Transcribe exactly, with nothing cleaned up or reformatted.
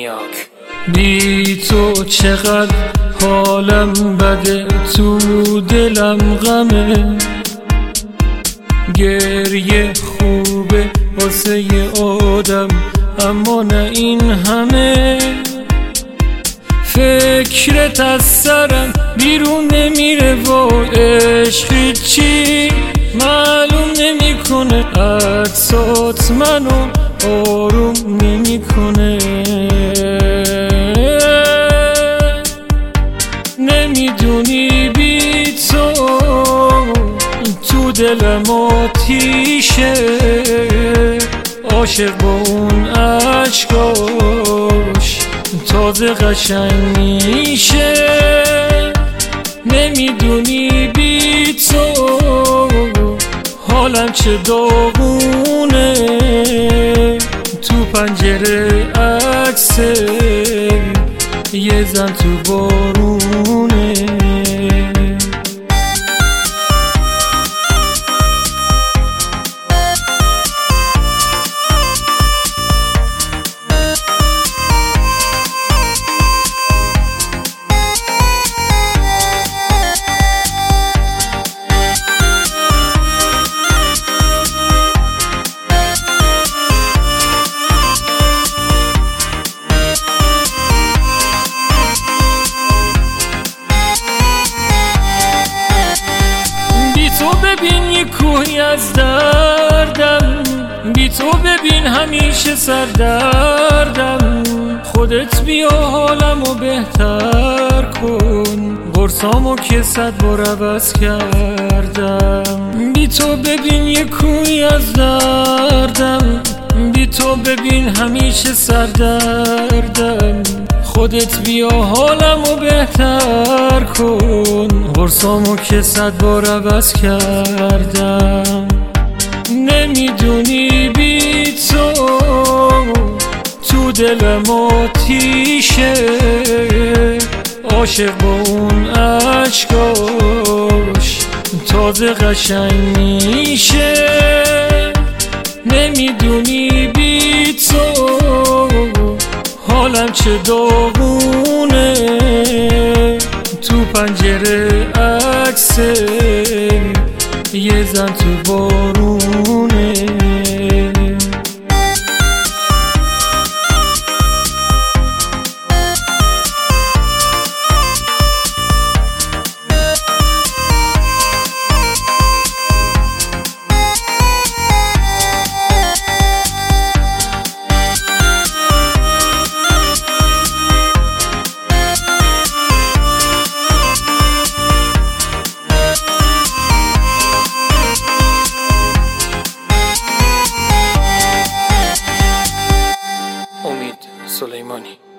آمونیاک. بی تو چقدر حالم بده، تو دلم غمه، گریه خوبه واسه یه آدم اما نه این همه. فکرت از سرم بیرون نمیره و عشقی چی معلوم نمیکنه، عکسات منو آروم نمیکنه. نمیدونی بی تو تو دلم آتیشه، عاشق با اون عشقاش تازه قشنگ میشه. نمیدونی بی تو حالم چه داغونه، تو پنجره عکس یه زن تو بارونه. ببین یه کوهی از دردم، بی تو ببین همیشه سردردم. خودت بیا حالمو بهتر کن، قرصامو که صد بار عوض کردم. بی تو ببین یه کوهی از دردم، بی تو ببین همیشه سردردم. خودت بیا حالمو بهتر کن، قرصامو که صد بار عوض کردم. نمیدونی بی تو تو دلم آتیشه، عاشق با اون عشقاش تازه قشنگ میشه. نمیدونی بی تو حالم چه داغونه، تو پنجره عکس یه زن تو بارونه. امید سلیمانی.